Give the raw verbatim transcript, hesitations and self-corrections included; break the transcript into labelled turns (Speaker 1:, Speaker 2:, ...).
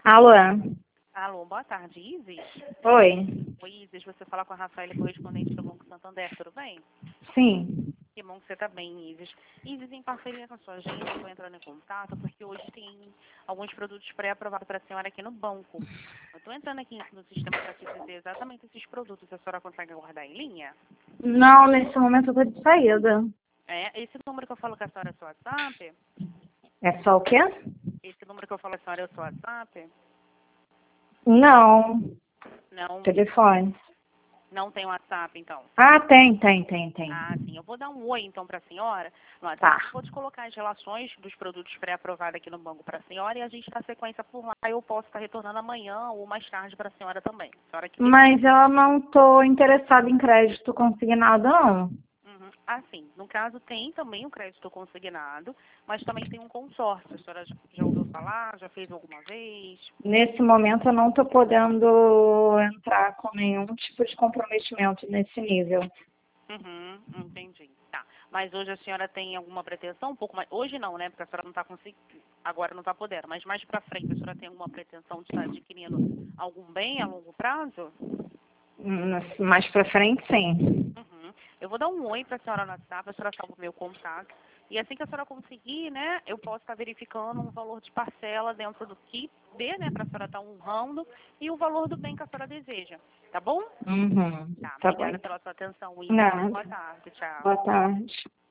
Speaker 1: Alô?
Speaker 2: Alô, boa tarde, Isis?
Speaker 1: Oi?
Speaker 2: Oi, Isis, você fala com a Rafaela, correspondente do Banco Santander, tudo bem?
Speaker 1: Sim.
Speaker 2: Que bom que você está bem, Isis. Isis, em parceria com a sua agência, eu estou entrando em contato porque hoje tem alguns produtos pré-aprovados para a senhora aqui no banco. Eu estou entrando aqui no sistema para te dizer exatamente esses produtos. A senhora consegue aguardar em linha?
Speaker 1: Não, nesse momento eu tô de saída.
Speaker 2: É, esse número que eu falo com a senhora é o seu WhatsApp?
Speaker 1: É só o quê?
Speaker 2: Esse número que eu falo com a senhora é o seu WhatsApp?
Speaker 1: Não.
Speaker 2: Não,
Speaker 1: Telefone.
Speaker 2: não tem WhatsApp, então.
Speaker 1: Ah, tem, tem, tem, tem.
Speaker 2: Ah, sim. Eu vou dar um oi, então, para a senhora no
Speaker 1: Tá.
Speaker 2: WhatsApp. Vou te colocar as relações dos produtos pré-aprovados aqui no banco para a senhora e a gente dá sequência por lá. Eu posso estar retornando amanhã ou mais tarde para a senhora também. A senhora que
Speaker 1: Mas
Speaker 2: decide.
Speaker 1: eu não tô interessada em crédito consignado, não.
Speaker 2: Uhum. Ah, sim. No caso, tem também o crédito consignado, mas também tem um consórcio. A senhora já já ouviu falar? Já fez alguma vez?
Speaker 1: Nesse momento eu não tô podendo entrar com nenhum tipo de comprometimento nesse nível.
Speaker 2: Uhum, entendi. Tá. Mas hoje a senhora tem alguma pretensão? Um pouco mais. Hoje não, né? Porque a senhora não está conseguindo. Agora não está podendo. Mas mais para frente, a senhora tem alguma pretensão de estar adquirindo algum bem a longo prazo?
Speaker 1: Hum, Mais pra frente, sim.
Speaker 2: Uhum. Eu vou dar um oi para a senhora no WhatsApp, a senhora salva o meu contato. E assim que a senhora conseguir, né, eu posso estar verificando um valor de parcela dentro do que dê, né, para a senhora estar honrando e o valor do bem que a senhora deseja. Tá bom?
Speaker 1: Uhum.
Speaker 2: Tá.
Speaker 1: Tá bom,
Speaker 2: Obrigada
Speaker 1: então.
Speaker 2: pela sua atenção, Isis.
Speaker 1: Nada.
Speaker 2: Boa tarde. Tchau.
Speaker 1: Boa tarde.